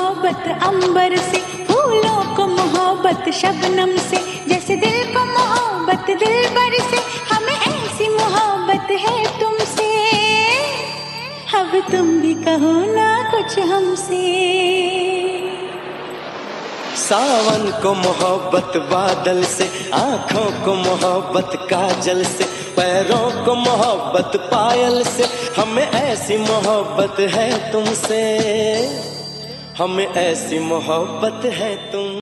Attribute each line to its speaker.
Speaker 1: मोहब्बत अंबर से, फूलों को मोहब्बत शबनम से, जैसे दिल को मोहब्बत दिलबर से, हमें ऐसी मोहब्बत है तुमसे। अब तुम भी कहो ना कुछ हमसे।
Speaker 2: सावन को मोहब्बत बादल से, आँखों को मोहब्बत काजल से, पैरों को मोहब्बत पायल से, हमें ऐसी मोहब्बत है तुमसे, हमें ऐसी मोहब्बत है तुम